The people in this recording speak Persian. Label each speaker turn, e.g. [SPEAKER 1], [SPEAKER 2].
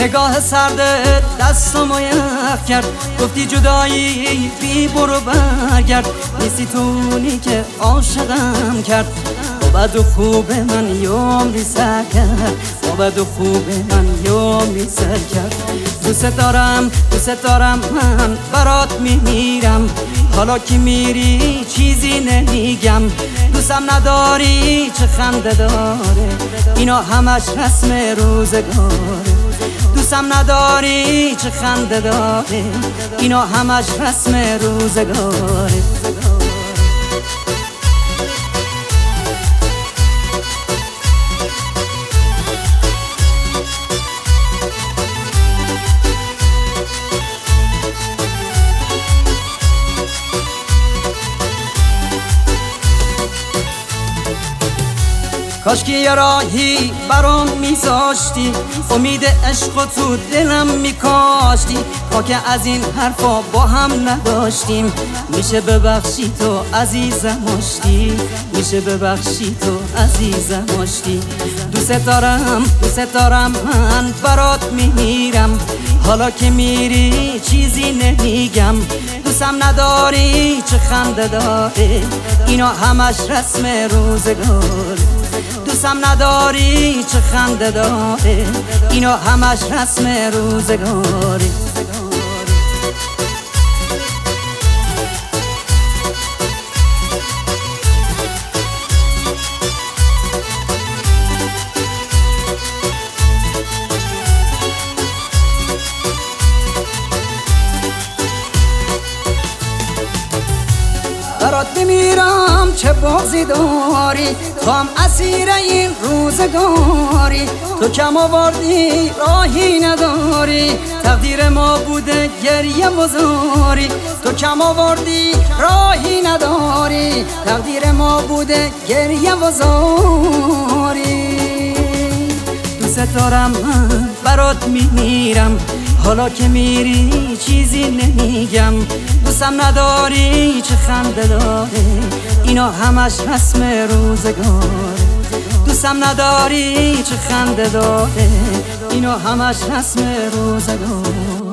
[SPEAKER 1] نگاه سردت دستمو یخ کرد، گفتی جدایی بی برو برگرد، نیستی تونی که عاشقم کرد. با بد و خوب من یه عمری سر کرد، با بد و خوب من یه عمری سر کرد. دوست دارم من برات میمیرم، حالا که میری چیزی نمیگم. دوستم نداری چه خنده داره، اینا همش رسم روزگاره. دوستم نداری چه خنده داره، اینا همش رسم روزگاره. کاشکی یه راهی برام میذاشتی، امید عشق تو دلم میکاشتی. تا که از این حرفا با هم نداشتیم، میشه ببخشی تو عزیزم آشتی، میشه ببخشی تو عزیزم آشتی. دوست دارم من برات میمیرم، حالا که میری چیزی نمیگم. دوستم نداری چه خنده داره، اینا همش رسم روزگاره. دوستم نداری چه خنده داره، اینا همش رسم روزگاره. برات بمیرم چه بازی داری، تو هم اسیر این روزگاری. تو کم آوردی راهی نداری، تقدیر ما بوده گریه وزاری. تو کم آوردی راهی نداری، تقدیر ما بوده گریه وزاری. دوست دارم من برات میمیرم، حالا که میری چیزی نمیگم. دوستم نداری چه خنده داره، اینا همش رسم روزگاره. دوستم نداری چه خنده داره، اینا همش رسم روزگاره.